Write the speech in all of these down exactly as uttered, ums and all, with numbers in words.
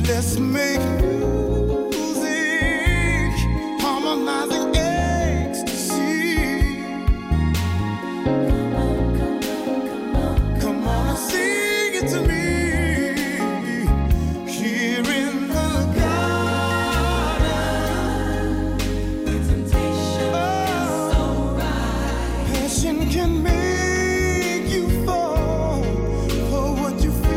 Let's make music, harmonizing ecstasy. Come on and sing it to me. Here in the garden, the temptation is so right. Passion can make you fall for what you feel.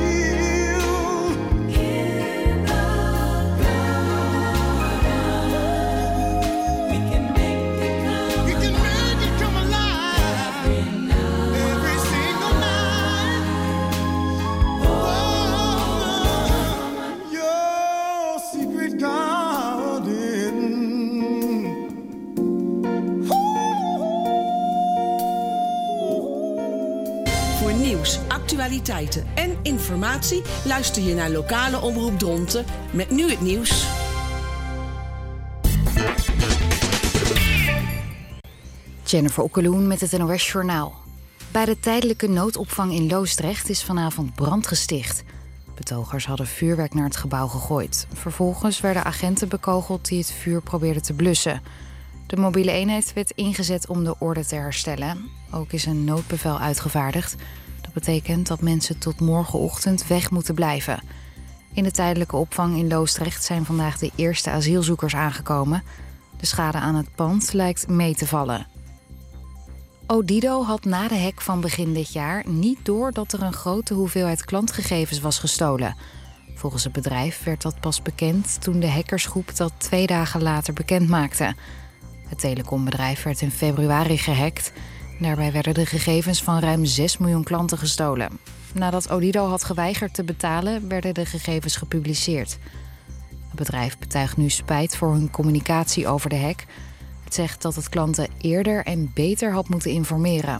Actualiteiten en informatie luister je naar lokale omroep Dronten met nu het nieuws. Jennifer Okkeloen met het N O S Journaal. Bij de tijdelijke noodopvang in Loosdrecht is vanavond brand gesticht. Betogers hadden vuurwerk naar het gebouw gegooid. Vervolgens werden agenten bekogeld die het vuur probeerden te blussen. De mobiele eenheid werd ingezet om de orde te herstellen. Ook is een noodbevel uitgevaardigd. Dat betekent dat mensen tot morgenochtend weg moeten blijven. In de tijdelijke opvang in Loosdrecht zijn vandaag de eerste asielzoekers aangekomen. De schade aan het pand lijkt mee te vallen. Odido had na de hack van begin dit jaar niet door dat er een grote hoeveelheid klantgegevens was gestolen. Volgens het bedrijf werd dat pas bekend toen de hackersgroep dat twee dagen later bekend maakte. Het telecombedrijf werd in februari gehackt. Daarbij werden de gegevens van ruim zes miljoen klanten gestolen. Nadat Odido had geweigerd te betalen, werden de gegevens gepubliceerd. Het bedrijf betuigt nu spijt voor hun communicatie over de hack. Het zegt dat het klanten eerder en beter had moeten informeren.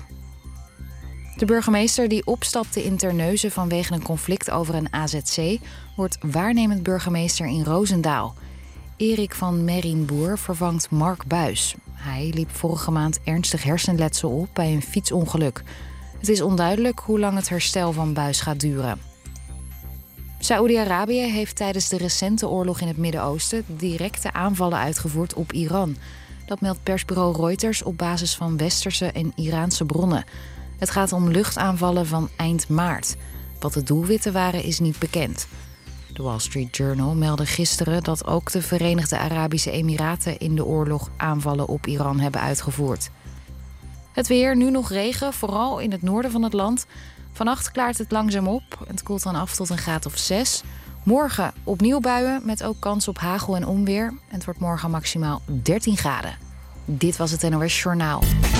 De burgemeester die opstapte in Terneuzen vanwege een conflict over een A Z C... wordt waarnemend burgemeester in Roosendaal. Erik van Merienboer vervangt Mark Buys. Hij liep vorige maand ernstig hersenletsel op bij een fietsongeluk. Het is onduidelijk hoe lang het herstel van Buys gaat duren. Saoedi-Arabië heeft tijdens de recente oorlog in het Midden-Oosten directe aanvallen uitgevoerd op Iran. Dat meldt persbureau Reuters op basis van westerse en Iraanse bronnen. Het gaat om luchtaanvallen van eind maart. Wat de doelwitten waren is niet bekend. De Wall Street Journal meldde gisteren dat ook de Verenigde Arabische Emiraten in de oorlog aanvallen op Iran hebben uitgevoerd. Het weer, nu nog regen, vooral in het noorden van het land. Vannacht klaart het langzaam op. Het koelt dan af tot een graad of zes. Morgen opnieuw buien met ook kans op hagel en onweer. Het wordt morgen maximaal dertien graden. Dit was het N O S Journaal.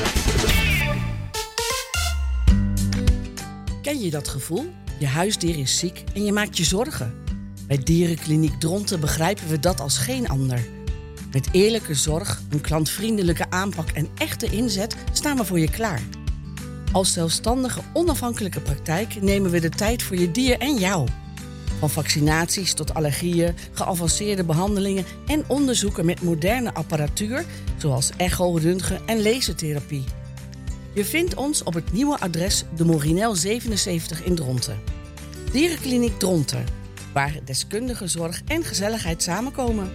Ken je dat gevoel? Je huisdier is ziek en je maakt je zorgen. Bij Dierenkliniek Dronten begrijpen we dat als geen ander. Met eerlijke zorg, een klantvriendelijke aanpak en echte inzet staan we voor je klaar. Als zelfstandige, onafhankelijke praktijk nemen we de tijd voor je dier en jou. Van vaccinaties tot allergieën, geavanceerde behandelingen en onderzoeken met moderne apparatuur, zoals echo, röntgen en lasertherapie. Je vindt ons op het nieuwe adres de Morinel zevenenzeventig in Dronten. Dierenkliniek Dronten, waar deskundige zorg en gezelligheid samenkomen.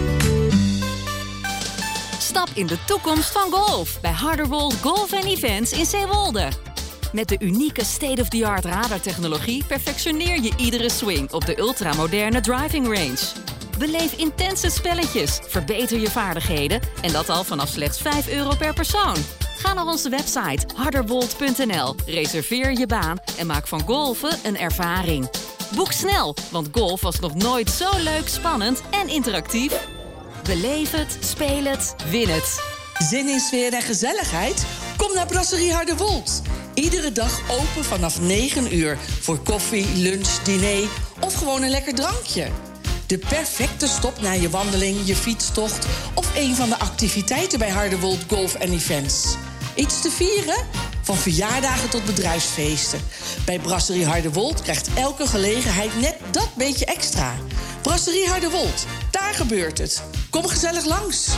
Stap in de toekomst van golf bij Harderwold Golf and Events in Zeewolde. Met de unieke state-of-the-art radartechnologie perfectioneer je iedere swing op de ultramoderne driving range. Beleef intense spelletjes, verbeter je vaardigheden en dat al vanaf slechts vijf euro per persoon. Ga naar onze website harderwold punt n l, reserveer je baan en maak van golfen een ervaring. Boek snel, want golf was nog nooit zo leuk, spannend en interactief. Beleef het, speel het, win het. Zin in sfeer en gezelligheid? Kom naar Brasserie Harderwold. Iedere dag open vanaf negen uur voor koffie, lunch, diner of gewoon een lekker drankje. De perfecte stop na je wandeling, je fietstocht of een van de activiteiten bij Harderwold Golf and Events. Iets te vieren? Van verjaardagen tot bedrijfsfeesten. Bij Brasserie Harderwold krijgt elke gelegenheid net dat beetje extra. Brasserie Harderwold, daar gebeurt het. Kom gezellig langs.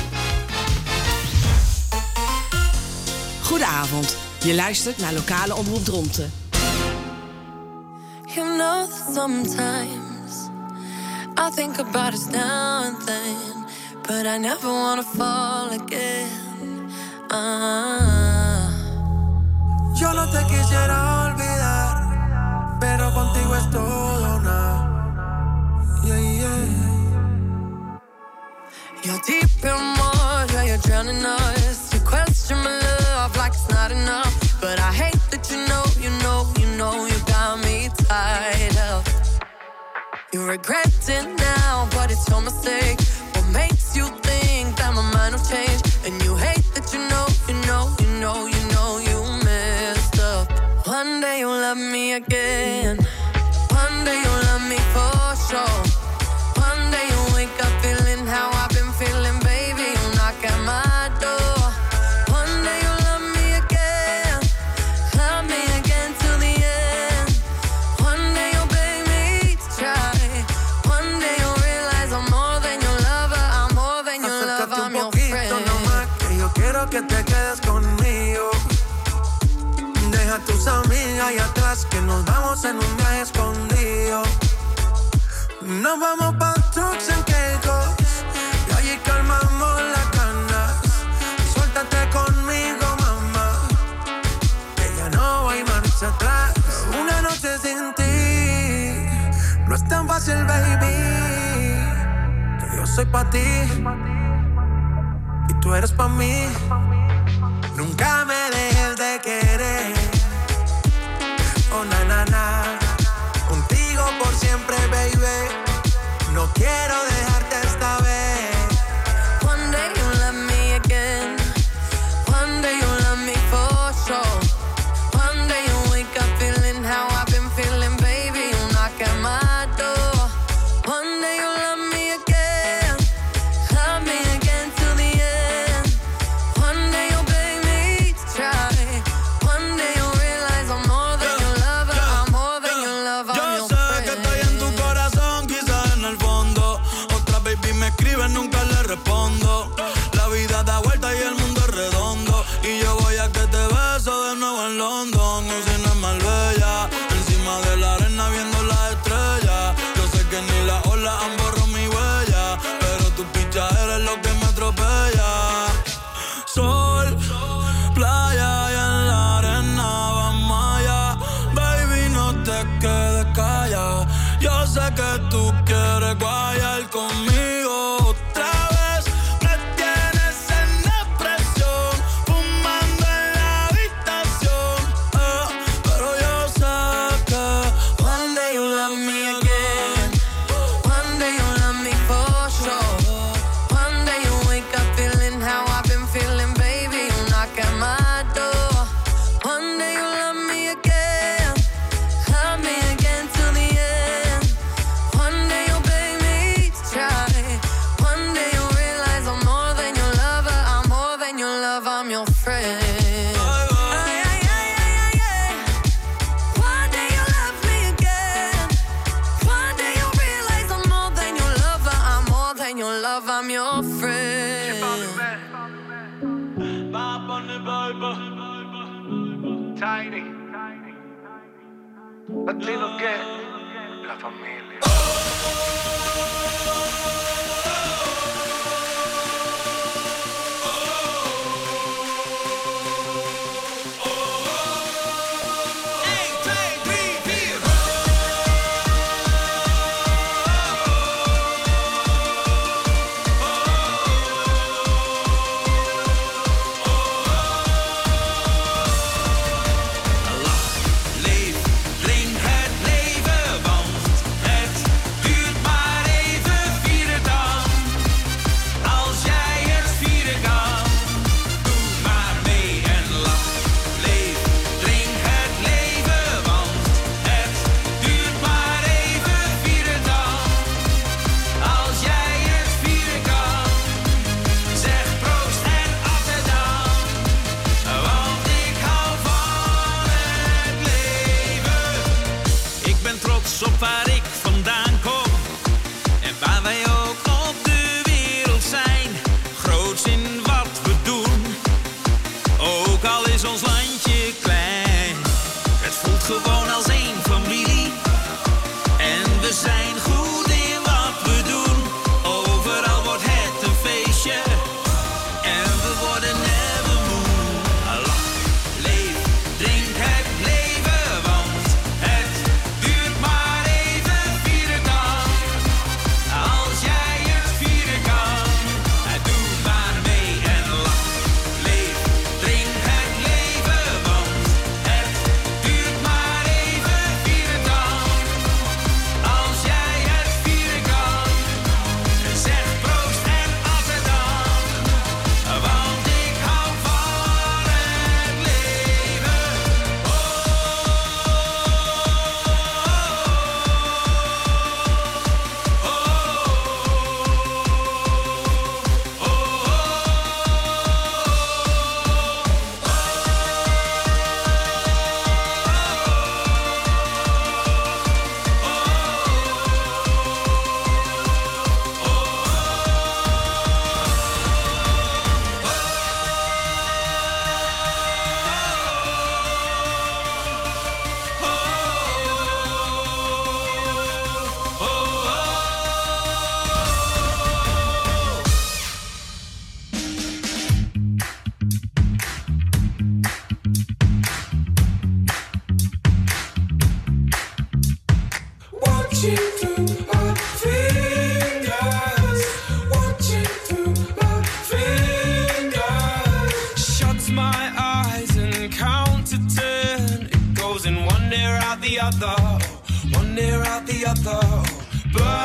Goedenavond. Je luistert naar lokale omroep Dronten. You know that sometimes I think about us now and then, but I never wanna fall again. Ah. Yo no te quisiera olvidar, pero contigo es todo nada. Yeah, yeah. You're deep in water, you're drowning us. You question my love like it's not enough, but I hate that you know, you know, you know you got me tied up. You regret it now, but it's your mistake. What makes you think that my mind will change? And you hate that you know, you know, you know, you know you messed up. One day you'll love me again. One day you'll love me for sure. One day you'll wake up feeling how I've been feeling, baby. You'll knock at my door. One day you'll love me again. Love me again till the end. One day you'll beg me to try. One day you'll realize I'm more than your lover. I'm more than your lover, I'm your friend. Acércate un poquito nomás, que yo quiero que te quedes conmigo. Deja a tus amigas ahí atrás, que nos vamos en un viaje escondido. Nos vamos pa' trucks en Caicos y allí calmamos las ganas. Suéltate conmigo, mamá, que ya no hay marcha atrás. Una noche sin ti no es tan fácil, baby, que yo soy pa' ti y tú eres pa' mí. Nunca me dejes de querer. Oh, na, na, na. Contigo por siempre, baby. No quiero dejarte esta vez. One day you'll love me again. One day you'll love me for sure. One day you'll wake up feeling how I've been feeling, baby. You'll knock at my door. One day you'll love me again. Love me again till the end. One day you'll beg me to try. One day you'll realize I'm more than your lover. I'm more than your lover, I'm your friend. Yo sé que estoy en tu corazón, quizás en el fondo. Otra baby me escribe, nunca le respondo. La vida da vuelta y el mundo es redondo. Y yo voy a que te beso de nuevo en London. Usina es Marbella, encima de la arena viendo las estrellas. Yo sé que ni las olas han borrado mi huella, pero tu picha eres lo que me atropella. Sol, playa y en la arena vamos allá. Baby, no te quedes callada. Yo sé que tú quieres guayar conmigo otra vez. Me tienes en depresión, fumando en la habitación. eh, Pero yo sé que One day you'll love me again. One day you'll love me for sure. One day you'll wake up feeling how I've been feeling, baby. You'll knock at my door. One day you'll love me again. Love me again till the end. One day you'll beg me to try. One day you'll realize I'm more than your lover. I'm more than your lover, I'm your friend. Ay, ay, ay, ay, ay, ay. One day you'll love me again. One day you'll realize I'm more than your lover. I'm more than your lover, I'm your friend. Tiny. Latino que la familia. Leef, drink het leven, want het duurt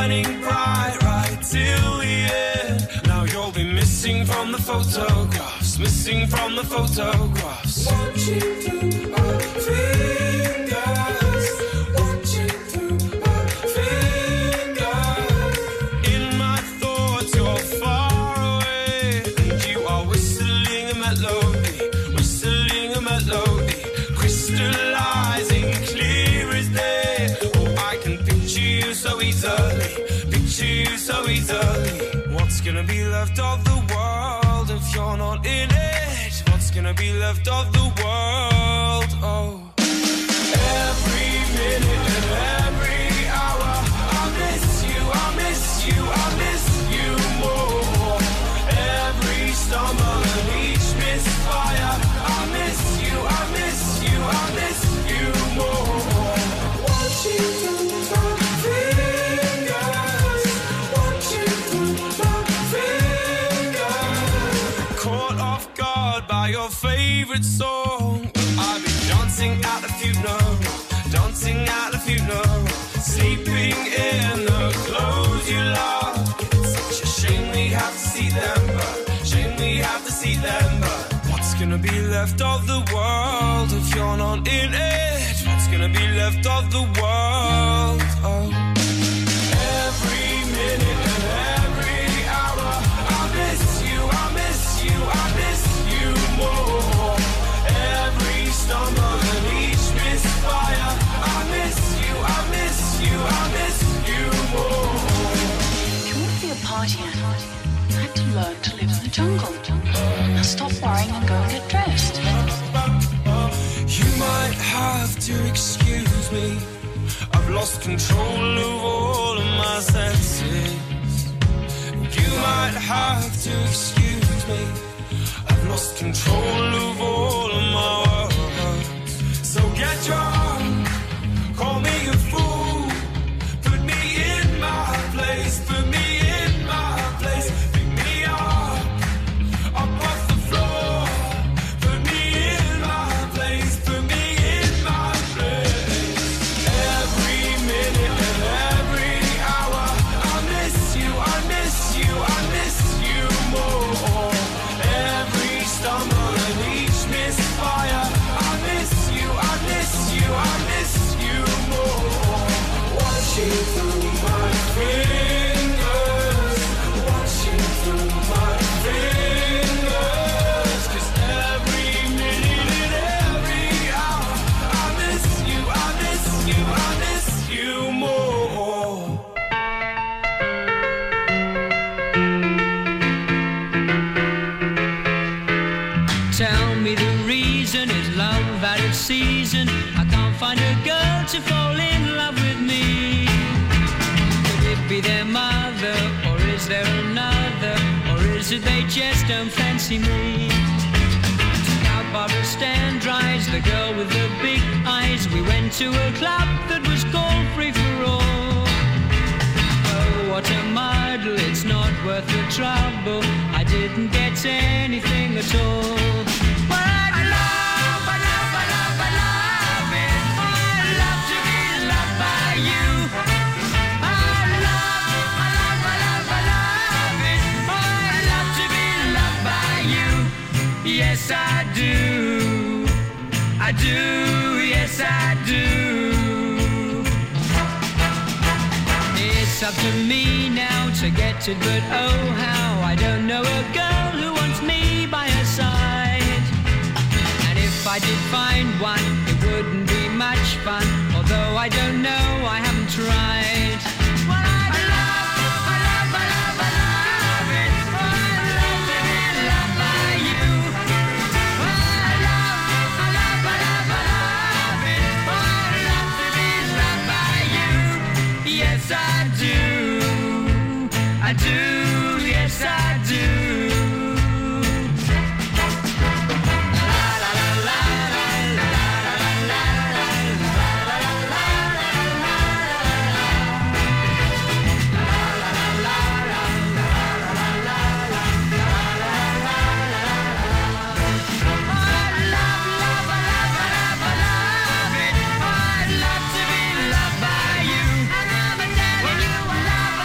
shining bright right till the end. Now you'll be missing from the photographs, missing from the photographs. Watching through our fingers, watching through our fingers. In my thoughts you're far away, and you are whistling a melody, whistling a melody, crystallizing clear as day. Oh, I can picture you so easily, picture you so easily. What's gonna be left of the world if you're not in it? What's gonna be left of the world? Oh, every minute and every hour, I miss you, I miss you, I miss you more. Every stumble and each misfire, I miss you, I miss you, I miss you more. Watching through my fingers, watching through my fingers. Caught off guard by your favorite song, I've been dancing at the funeral, dancing at the funeral, sleeping in the clothes you love. It's such a shame we have to see them, but shame we have to see them, but what's gonna be left of the world if you're not in it? What's gonna be left of the world? Oh, every minute and every hour, I miss you, I miss you, I miss you more. Every stumble and each misfire, I miss you, I miss you, I miss you more. If you want to be a party animal, you have to learn to live in the jungle. Now stop worrying and go and get dressed. You might have to excuse me, I've lost control of all of my senses. You might have to excuse me, I've lost control of all of my words. So get drunk, call me a fool, put me in my place, put me in my place, pick me up, up off the floor, put me in my place, put me in my place. Every minute and every hour, I miss you, I miss you, I miss you more. Every stumble and each misfire, I miss you, I miss you, I miss you more. Watching through my fingers, watching through my fingers, 'cause every minute and every hour, I miss you, I miss you, I miss you more. Tell me the reason, is love out of season? I can't find a girl to fall in love with me. Could it be their mother, or is there another? Or is it they just don't fancy me? Took out Barbara Standridge, the girl with the big eyes. We went to a club that was called Free for All. Oh, what a muddle, it's not worth the trouble. I didn't get anything at all. But I love, I love, I love, I love it. I love to be loved by you. I love, I love, I love, I love it. I love to be loved by you. Yes, I do. I do, yes, I do. It's up to me now to get it, but oh how I don't know a girl who wants me by her side. And if I did find one, it wouldn't be much fun, although I don't know, I haven't tried. Well, I love, I love, I love, I love it. I love to be loved by you. I love, I love, I love, I love it. I love to be loved by you. Yes, I do. I do, yes I do. Love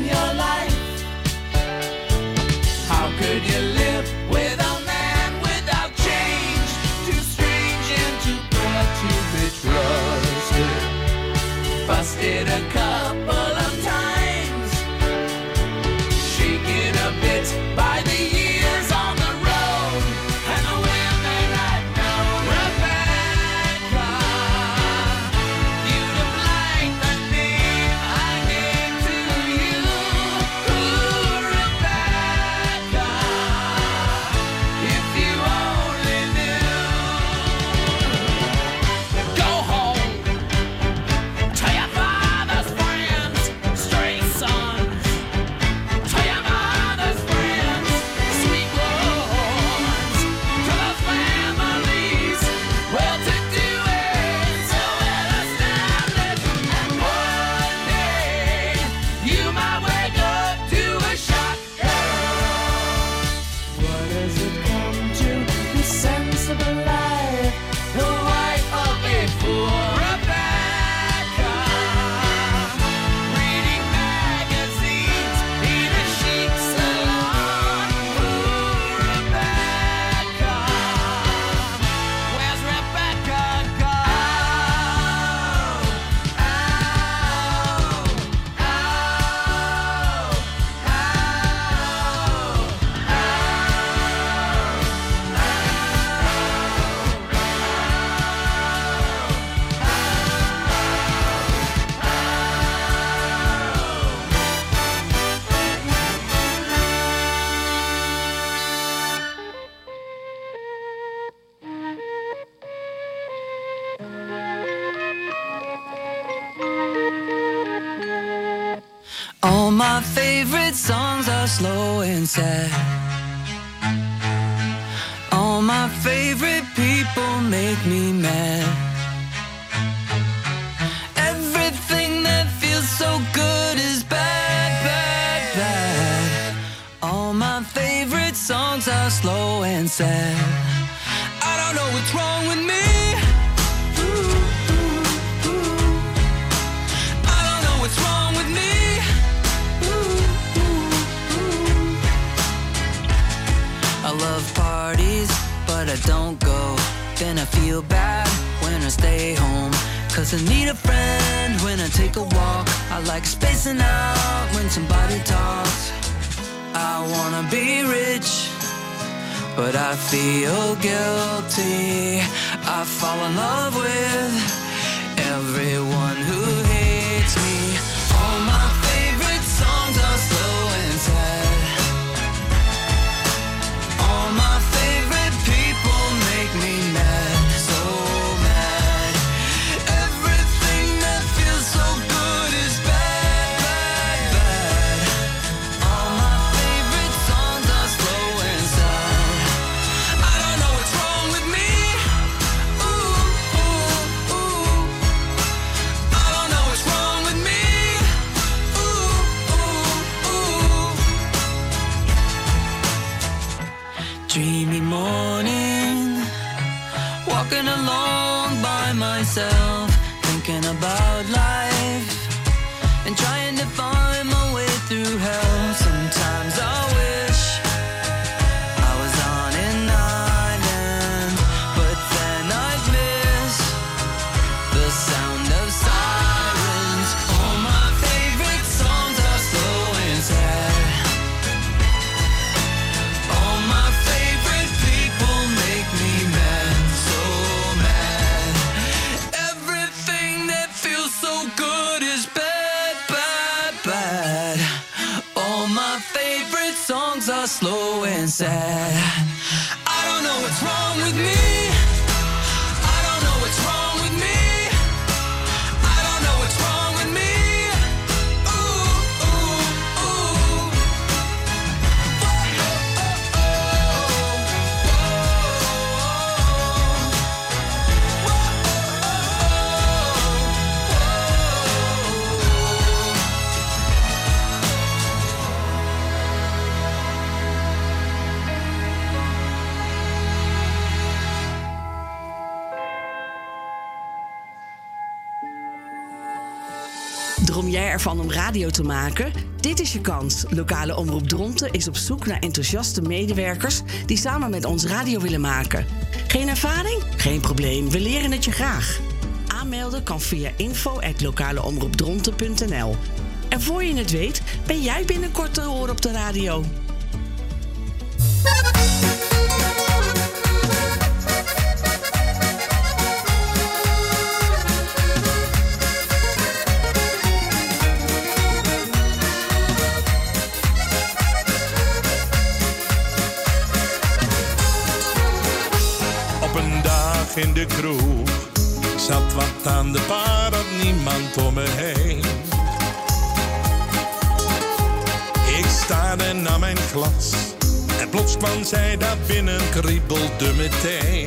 your life. How could you live with a man without change? Too strange and too proud to be trusted. Busted a couple of times, shaken a bit by the years on the road and the women I've known. Rebecca, you'd have liked the name I gave to you. Ooh, Rebecca, if you only knew. Go home to your father's friends, stray sons. To your mother's friends, sweet ones. To the families, well-to-do and so well-established. And one day, you might wake up to a shock. What does it come to? The sensible life, the wife of a fool. Rebecca, reading magazines in a chic salon. Ooh, Rebecca, where's Rebecca gone? Ow, ow, All my favorite songs are slow and sad. All my favorite people make me mad. Everything that feels so good is bad, bad, bad. All my favorite songs are slow and sad. I don't know what's wrong with me. I don't know what's wrong with me. I love parties, but I don't go. Then I feel bad when I stay home. Cause I need a friend when I take a walk. I like spacing out when somebody talks. I wanna be rich, but I feel guilty. I fall in love with everyone who hates me. All my favorite songs are slow and sad. All my favorite people make me mad, so mad. Everything that feels so good is bad, bad, bad. All my favorite songs are slow and sad. I don't know what's wrong with me. Ooh, ooh, ooh. I don't know what's wrong with me. Ooh, ooh, ooh. Dreamy morning, walking along by myself, thinking about life and trying to find my way through hell. Sometimes I wish I was on an island, but then I'd miss the sound of sirens. All my favorite songs are slow and sad. All my favorite people make me mad, so mad. Everything that feels so good is bad, bad, bad. All my favorite songs are slow and sad. I don't know what's wrong with me. I don't know what's wrong with me. I don't know what's wrong with me. Ooh, ooh, ooh. Droom jij ervan om radio te maken? Dit is je kans. Lokale Omroep Dronten is op zoek naar enthousiaste medewerkers die samen met ons radio willen maken. Geen ervaring? Geen probleem, we leren het je graag. Aanmelden kan via info at lokaleomroepdronten punt n l. En voor je het weet, ben jij binnenkort te horen op de radio. In de kroeg zat wat aan de bar, had niemand om me heen. Ik staarde naar mijn glas en plots kwam zij daar binnen, kriebelde meteen.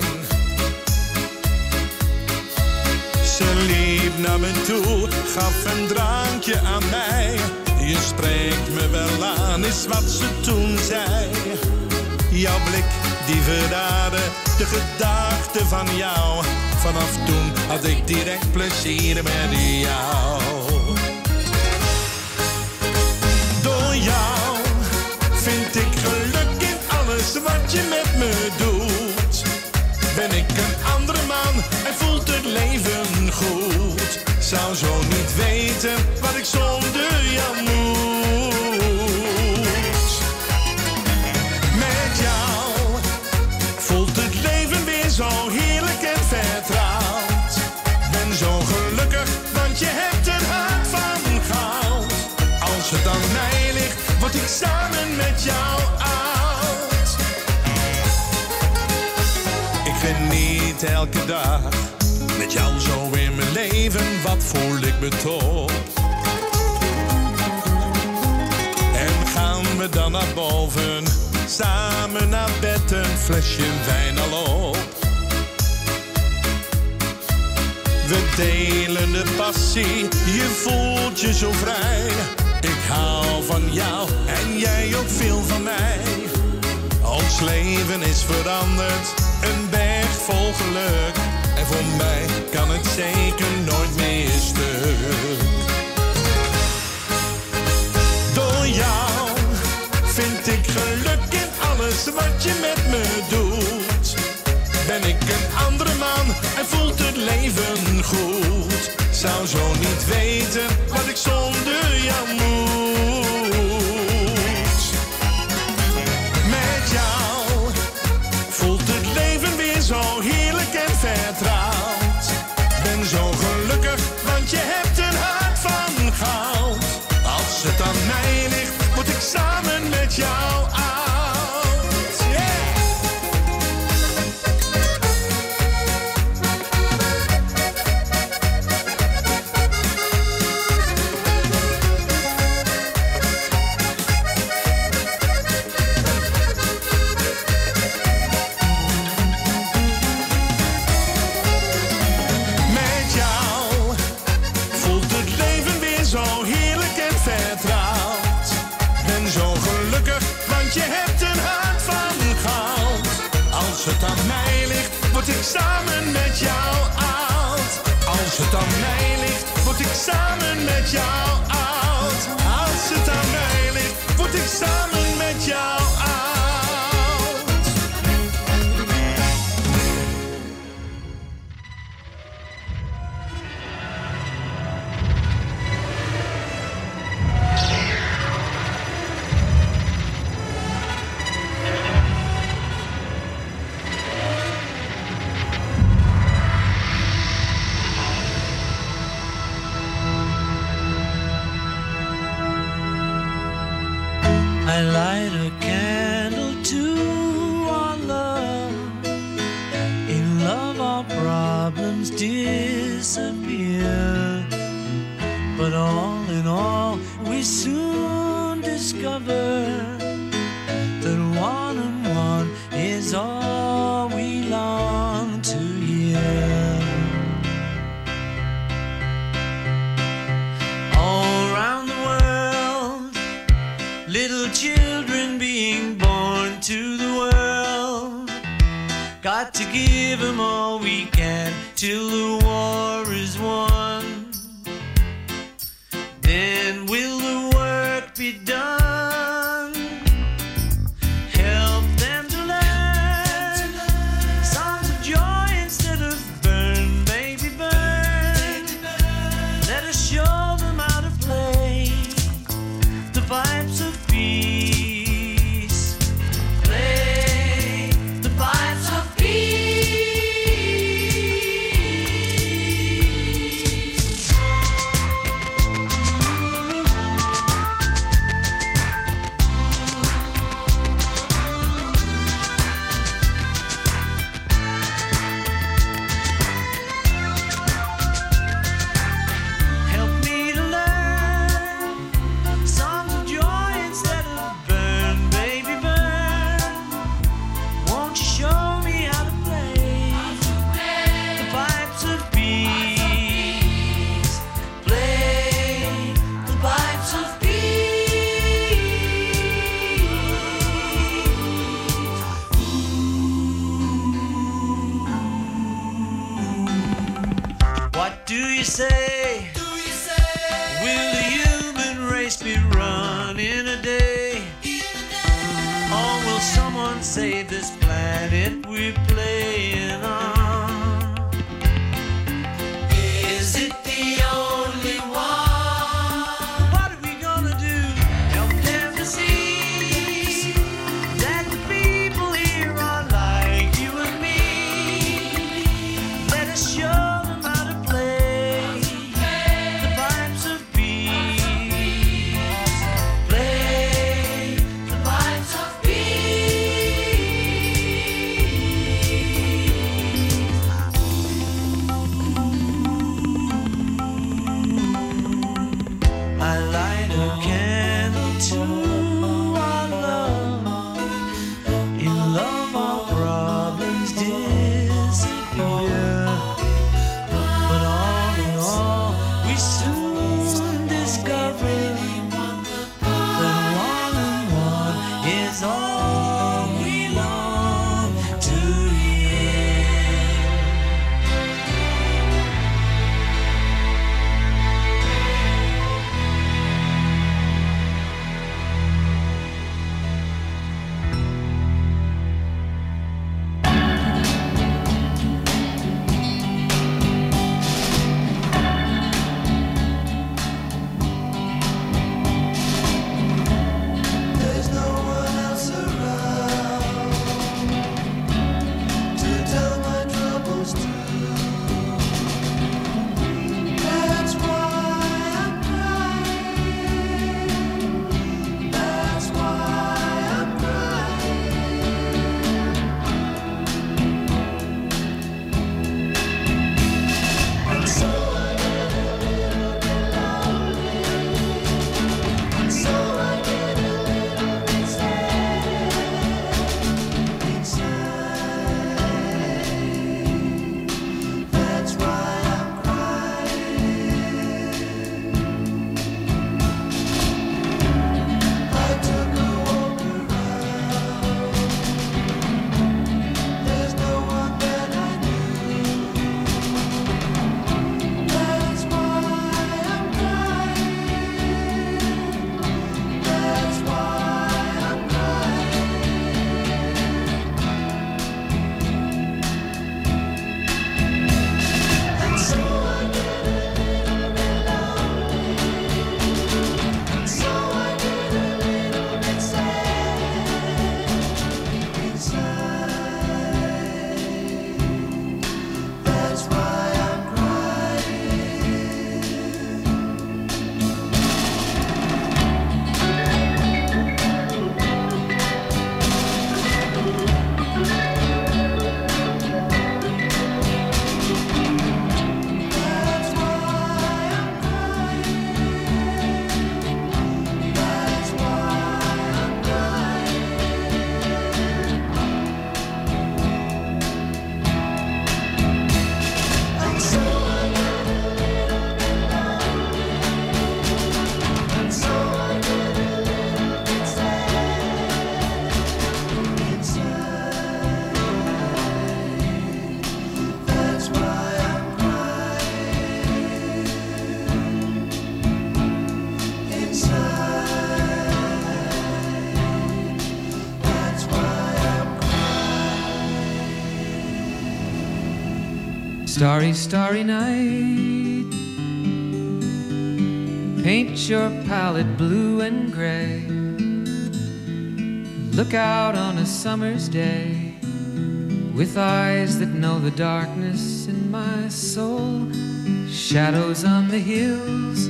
Ze liep naar me toe, gaf een drankje aan mij. Je spreekt me wel aan, is wat ze toen zei. Jouw blik die verraadde de gedachte van jou. Vanaf toen had ik direct plezier met jou. Door jou vind ik geluk in alles wat je met me doet. Ben ik een andere man en voelt het leven goed. Zou zo niet weten wat ik zonder jou moet. Met jou voelt het leven weer zo heerlijk en vertrouwd. Ben zo gelukkig, want je hebt een hart van goud. Als het aan mij ligt, word ik samen met jou oud. Ik geniet elke dag met jou zo in mijn leven. Wat voel ik me toch? En gaan we dan naar boven, samen naar bed, een flesje wijn al op. We delen de passie, je voelt je zo vrij. Ik hou van jou en jij ook veel van mij. Ons leven is veranderd, een berg vol geluk. En voor mij kan het zeker nooit meer stuk. Door jou vind ik geluk in alles wat je met me doet. Ben ik een andere man en voelt het leven goed. Zou zo niet weten wat ik zonder jou moet. Met jou voelt het leven weer zo heerlijk en vertrouwd. Ben zo gelukkig, want je hebt een hart van goud. Als het aan mij ligt, word ik samen met jou oud. Samen met jou oud. Als het aan mij ligt, word ik samen met jou oud. Als het aan mij ligt, word ik samen met jou oud. I light a candle to our love. In love our problems disappear. But all in all we soon discover that one and one is all we long to hear. All around the world, little children being born to the world. Got to give them all we can till the war is won. Then will the work be done. Help them to learn songs of joy instead of burn, baby, burn. Let us show them how to play the pipes of peace. Play the pipes of peace. Help me to learn songs of joy instead of burn, baby, burn. Won't you show me how to play the pipes of peace? Play the pipes of peace. What do you say? Will the human race be run in a day? Or will someone save this planet we're playing on? Is it the only one? What are we gonna do? Help them to see that the people here are like you and me. Let us show them how to play the pipes of peace. Play the pipes of peace. Starry, starry night, paint your palette blue and gray. Look out on a summer's day with eyes that know the darkness in my soul. Shadows on the hills,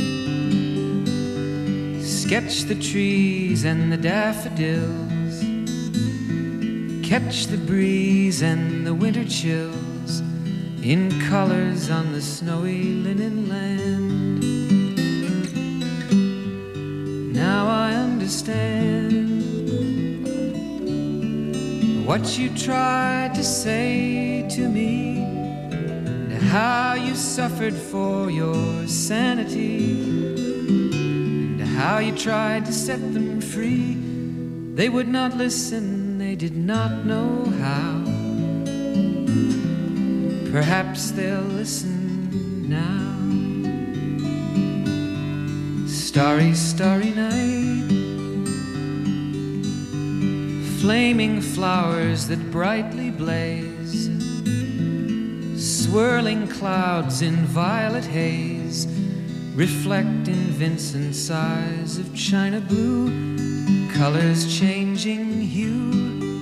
sketch the trees and the daffodils, catch the breeze and the winter chills in colors on the snowy linen land. Now I understand what you tried to say to me, and how you suffered for your sanity, and how you tried to set them free. They would not listen, they did not know how. Perhaps they'll listen now. Starry, starry night, flaming flowers that brightly blaze, swirling clouds in violet haze, reflect in Vincent's eyes of china blue, colors changing hue.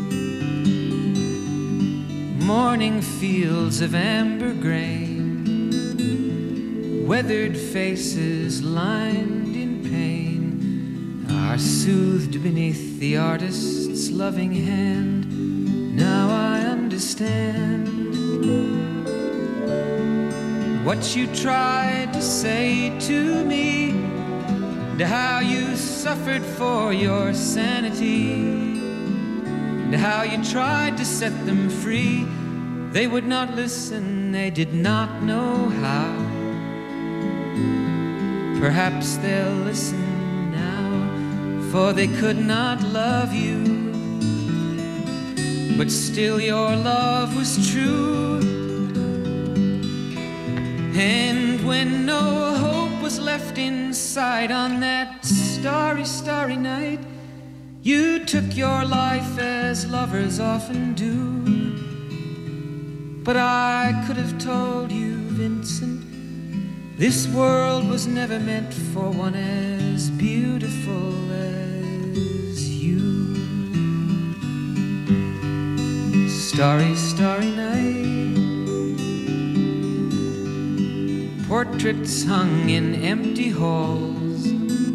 Morning fields of amber grain, weathered faces lined in pain, are soothed beneath the artist's loving hand. Now I understand what you tried to say to me, and how you suffered for your sanity, and how you tried to set them free. They would not listen, they did not know how. Perhaps they'll listen now, for they could not love you, but still your love was true. And when no hope was left inside on that starry, starry night, you took your life as lovers often do. But I could have told you, Vincent, this world was never meant for one as beautiful as you. Starry, starry night, portraits hung in empty halls,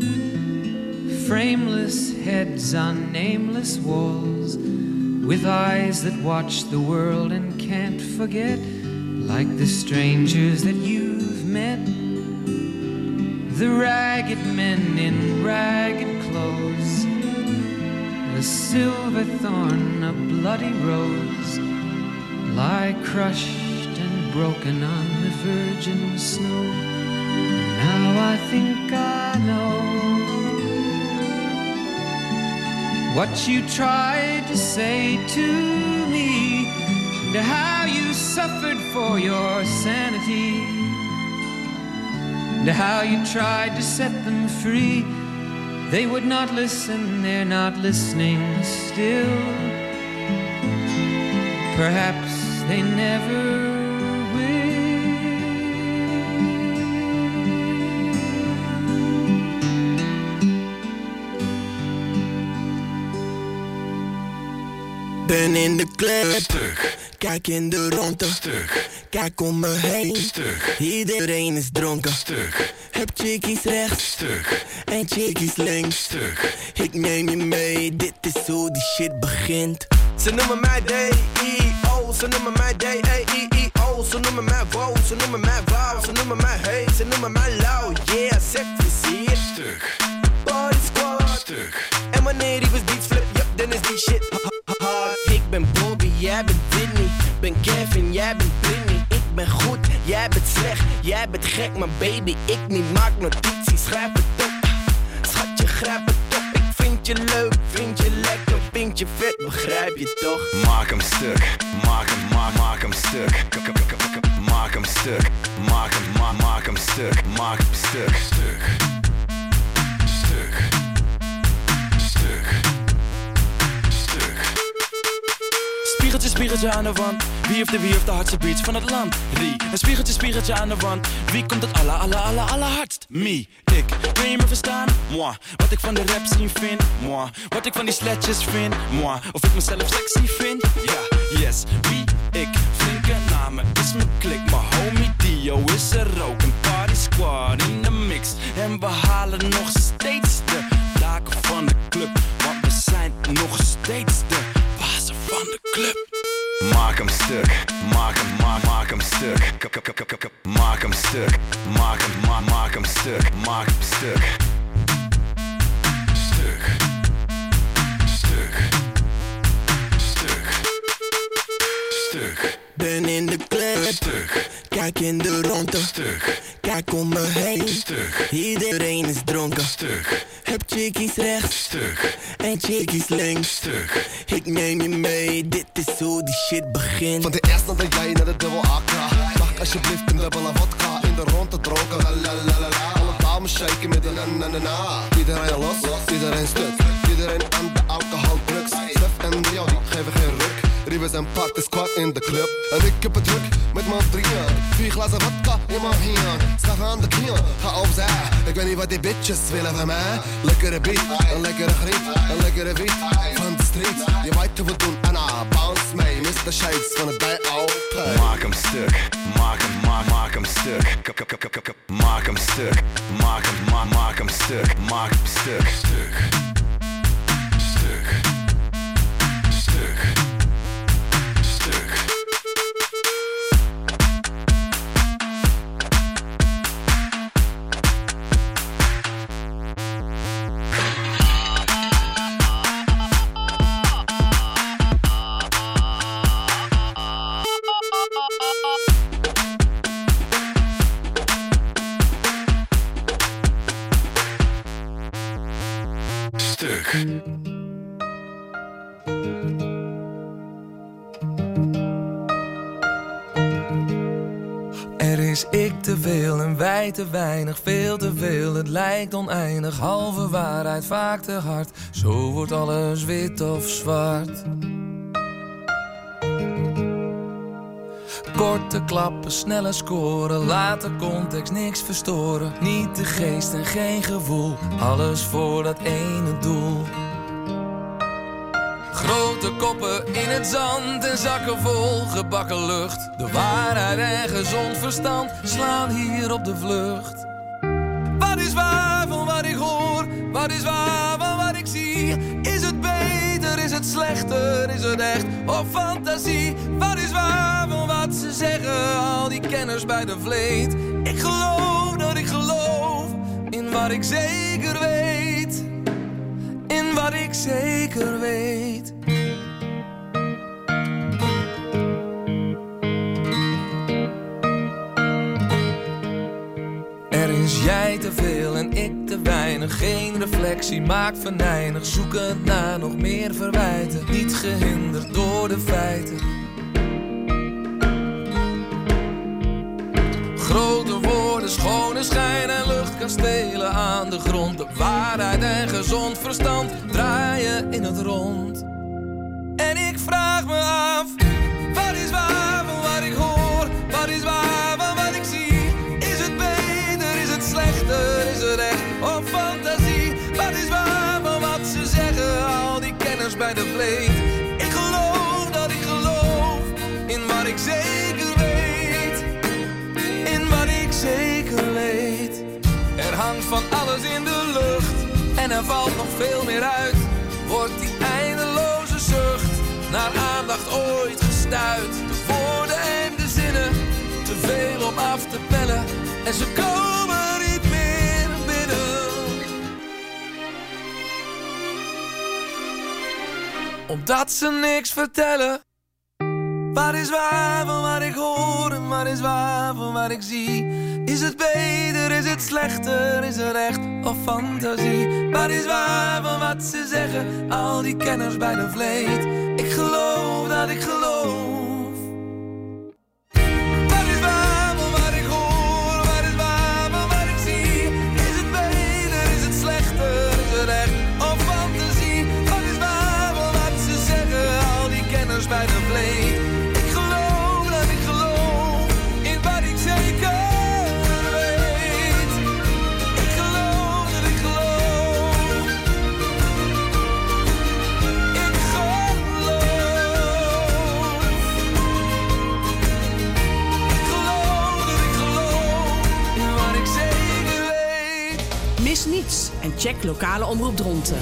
frameless heads on nameless walls, with eyes that watch the world and can't forget, like the strangers that you've met, the ragged men in ragged clothes, a silver thorn, a bloody rose, lie crushed and broken on the virgin snow. Now I think I know what you tried to say to me, and how you suffered for your sanity, and how you tried to set them free. They would not listen, they're not listening still. Perhaps they never ben in de club, stuk. Kijk in de ronde, stuk. Kijk om me heen, stuk. Iedereen is dronken, stuk. Heb chickies rechts, stuk. En chickies links, stuk. Ik neem je mee, dit is hoe die shit begint. Ze noemen mij D I O, ze noemen mij D E I I O. Ze noemen mij wow, ze noemen mij wow. Ze noemen mij hey, ze noemen mij lauw. Yeah, sexy, zie je, stuk. Body squad, stuk. En wanneer die was beats flip, yup, dan is die shit hard. Ik ben Bobby, jij bent Whitney. Ben Kevin, jij bent Britney. Ik ben goed, jij bent slecht. Jij bent gek, maar baby, ik niet. Maak notities, schrijf het op. Schatje, grijp het op. Ik vind je leuk, vind je lekker, vind je vet, begrijp je toch? Maak hem stuk, maak hem, maak, maak hem stuk. Maak hem stuk, maak hem, maak, maak hem stuk. Maak hem stuk, stuk. Stuk. Stuk. Stuk. Spiegeltjes spiegeltje aan de wand. Wie heeft de wie heeft de hardste beats van het land? Rie. Een spiegeltje, spiegeltje aan de wand. Wie komt het alle, alle, alle, alle hardst? Me, ik. Kun je me verstaan? Moi. Wat ik van de rap scene vind? Moi. Wat ik van die sletjes vind? Moi. Of ik mezelf sexy vind? Ja, yes. Wie, ik. Flinke namen is mijn klik. Maar homie Dio is er ook. Een party squad in de mix. En we halen nog steeds de daken van de club. Want we zijn nog steeds de bazen van de club. Maak hem stuk, maak hem, maak, maak hem stuk. K- k- k- k- k- Maak hem stuk, maak hem, ma- maak hem stuk, maak hem stuk. Stuk, stuk, stuk, stuk. Ben in de club, stuk. Kijk in de ronde, stuk. Kijk om me heen, stuk. Iedereen is dronken, stuk. Heb chickies rechts, stuk. En chickies links, stuk. Ik neem je mee, dit is hoe die shit begint. Van de eerste dat jij naar de dubbel A K. Mag alsjeblieft een dubbele vodka in de ronde dronken, la la la la la. Alle dames shaken met de na na na na. Iedereen los, iedereen stuk. Iedereen aan de alcohol drugs. Stef en Rio, die geven geen ruk. Rivers en Party Squad in de club. En ik heb het druk met mijn drieën. Vier glazen vodka in mijn hier. Schaf aan de knieën, ga opzij. Ik weet niet wat die bitches willen van mij. Lekkere beat, een lekkere griet. Een lekkere beat van de street. Je weet hoe we doen, Anna, bounce mee. mister Shades van het bij altijd. Maak hem stuk, maak hem, maak, maak hem stuk. K- k- k- k- k- Maak hem stuk, maak hem, ma- maak hem stuk. Maak hem stuk, stuk, stuk, stuk, stuk. Stuk. Er is ik te veel en wij te weinig, veel te veel, het lijkt oneindig. Halve waarheid, vaak te hard, zo wordt alles wit of zwart. Korte klappen, snelle scoren, later context, niks verstoren. Niet de geest en geen gevoel, alles voor dat ene doel. Grote koppen in het zand en zakken vol gebakken lucht. De waarheid en gezond verstand slaan hier op de vlucht. Wat is waar van wat ik hoor? Wat is waar van wat ik zie? Is het beter, is het slechter, is het echt of fantasie? Wat is waar van wat ze zeggen, al die kenners bij de vleet? Ik geloof dat ik geloof in wat ik zeker weet. In wat ik zeker weet. Er is jij te veel en ik te weinig. Geen reflectie, maakt venijnig. Zoekend naar nog meer verwijten. Niet gehinderd door de feiten. Grote woorden, schone schijn en luchtkastelen aan de grond. De waarheid en gezond verstand draaien in het rond. En ik vraag me af, wat is waar van wat ik hoor? Wat is waar van wat ik zie? Is het beter, is het slechter, is het echt of fantasie? Wat is waar van wat ze zeggen, al die kenners bij de vleet? Ik geloof dat ik geloof in wat ik zeker weet. In wat ik zeker weet. Er hangt van alles in de lucht en er valt nog veel meer uit. Wordt die eindeloze zucht naar aandacht ooit gestuit? De woorden en de zinnen, te veel om af te pellen. En ze komen niet meer binnen. Omdat ze niks vertellen. Wat is waar van wat ik hoor en wat is waar van wat ik zie? Is het beter, is het slechter, is het echt of fantasie? Wat is waar van wat ze zeggen, al die kenners bij de vleet? Ik geloof dat ik geloof. Wat is waar van wat ik hoor, wat is waar van wat ik zie? Is het beter, is het slechter, is het echt of fantasie? Wat is waar van wat ze zeggen, al die kenners bij de vleet? Check lokale omroep Dronten.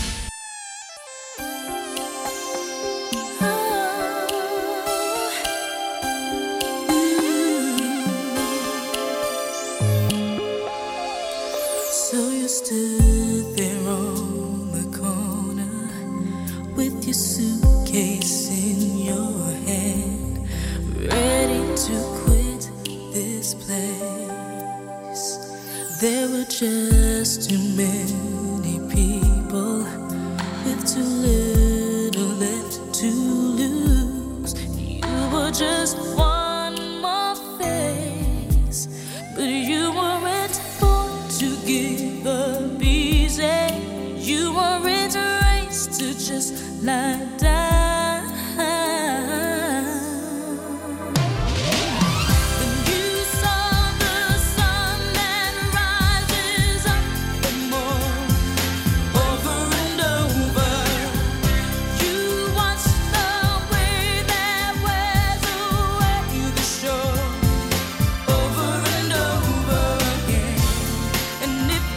So you stood there on the corner with your suitcase in your hand, ready to quit this place. There were just too many people with too little left to lose. You were just one more face, but you weren't born to give up easy. You weren't raised to just lie down.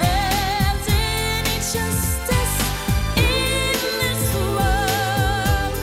Justice in this world.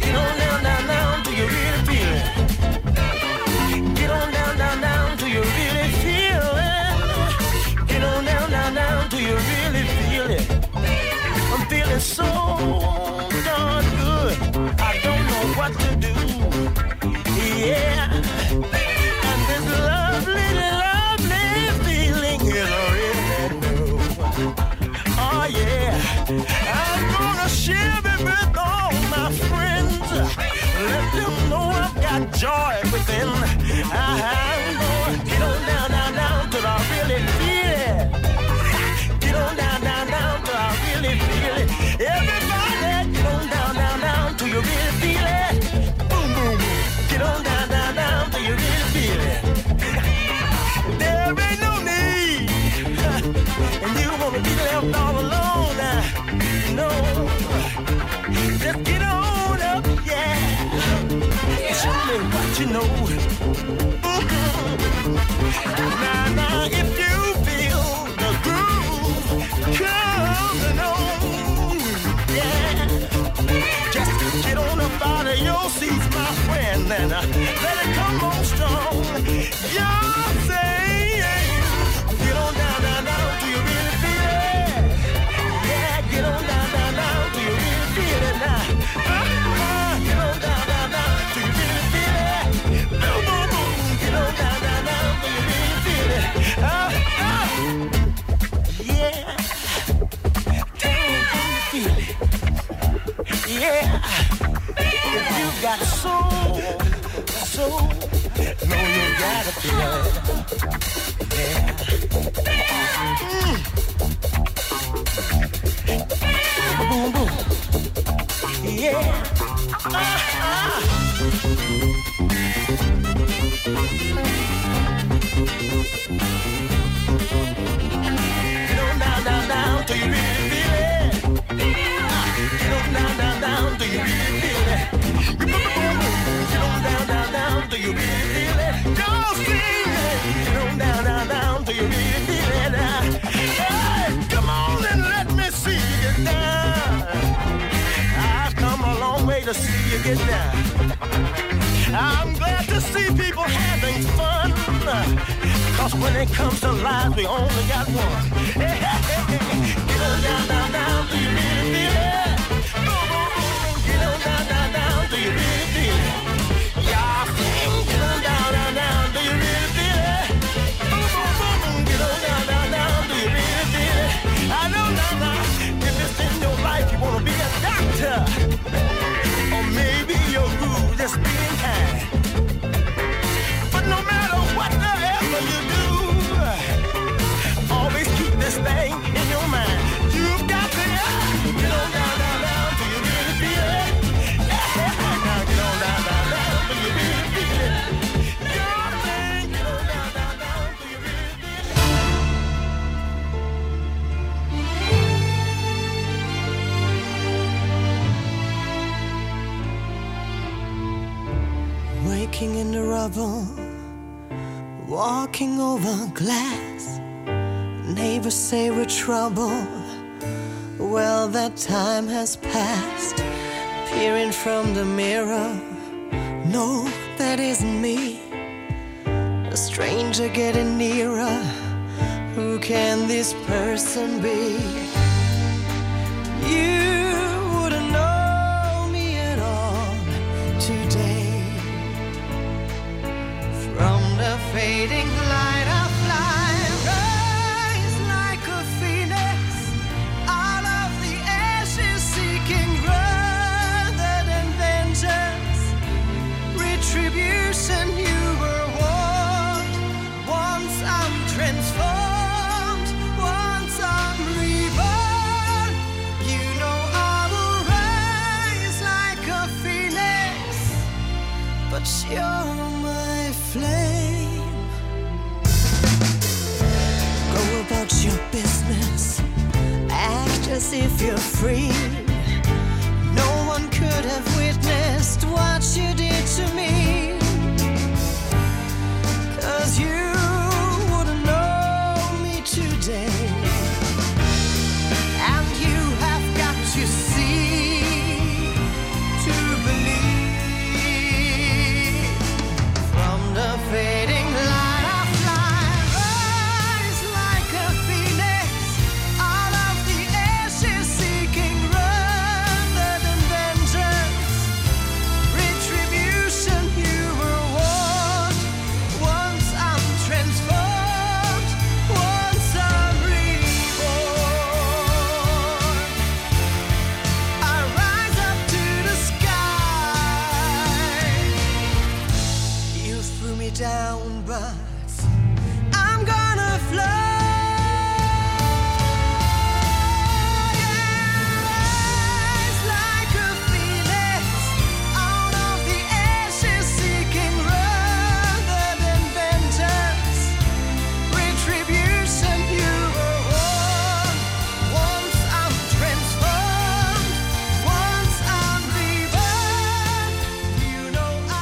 Get on down, down, down, do you really feel it? Get on down, down, down, do you really feel it? Get on down, down, down, do you really feel it? I'm feeling so darn good, I don't know what to do. Yeah, and this lovely, lovely feeling is really new. Oh yeah, I'm gonna share it with all my friends. Let them know I've got joy within. I'm gonna get on down, down, down till I really feel it. Get on down, down, down till I really feel it. Everybody, get on down, down, down till you really feel it. Boom, boom, boom. Get on down, down, down till you really feel it. There ain't no need, and you wanna be left all alone. No, just get on up, yeah. Show me what you know. Mm-hmm. Now, now, if you feel the groove coming on, yeah, just get on up out of your seats, my friend, and uh, let it come on strong. You're saying, get on down, down, down, do you really feel it? Yeah, get on down, down, down, do you really feel it now? Uh-huh. Get on down, down, down, do you really feel it? Boom, boom, boom, get on down, down, down, do you really feel it? Uh-huh. Yeah, tell me how you feel it. Yeah, if you got soul, soul, know you gotta feel it. Yeah. Mm. Boom, boom. Yeah. Uh-huh. Get on down, down, down till you really feel it. Get on down, down, down till you really feel it. Get on down, down, down till you really feel it. Don't sing it. Get on down, down, down till you really feel it. Hey, come on and let me see you get down. I've come a long way to see you get down. I'm glad to see people having fun, 'cause when it comes to life, we only got one. Hey, hey, hey, hey. Get on down, down, down, do you really feel it? Boom, boom, boom. Get on down, down, down, do you really feel it? Y'all sing, get on down, down, down, do you really feel it? Boom, boom, boom, boom. Get on down, down, down, do you really feel it? I know, now, now, if it's in your life, you wanna be a doctor, or maybe your groove just being kind. But no matter whatever you do, always keep this thing in your mind. You've got to uh, get on down, down, down, do you really feel it? Yeah, now get on down, down, down, do you really feel it? Your thing, get on down, down, down, do you really feel it? Waking in the rubble, walking over glass. Neighbors say we're trouble. Well, that time has passed. Peering from the mirror, no, that isn't me. A stranger getting nearer. Who can this person be? You wouldn't know me at all today. From the fading light I fly, rise like a phoenix out of the ashes, seeking rather than vengeance, retribution. You were warned. Once I'm transformed, once I'm reborn, you know I will rise like a phoenix, but you're my flame. Go about your business, act as if you're free.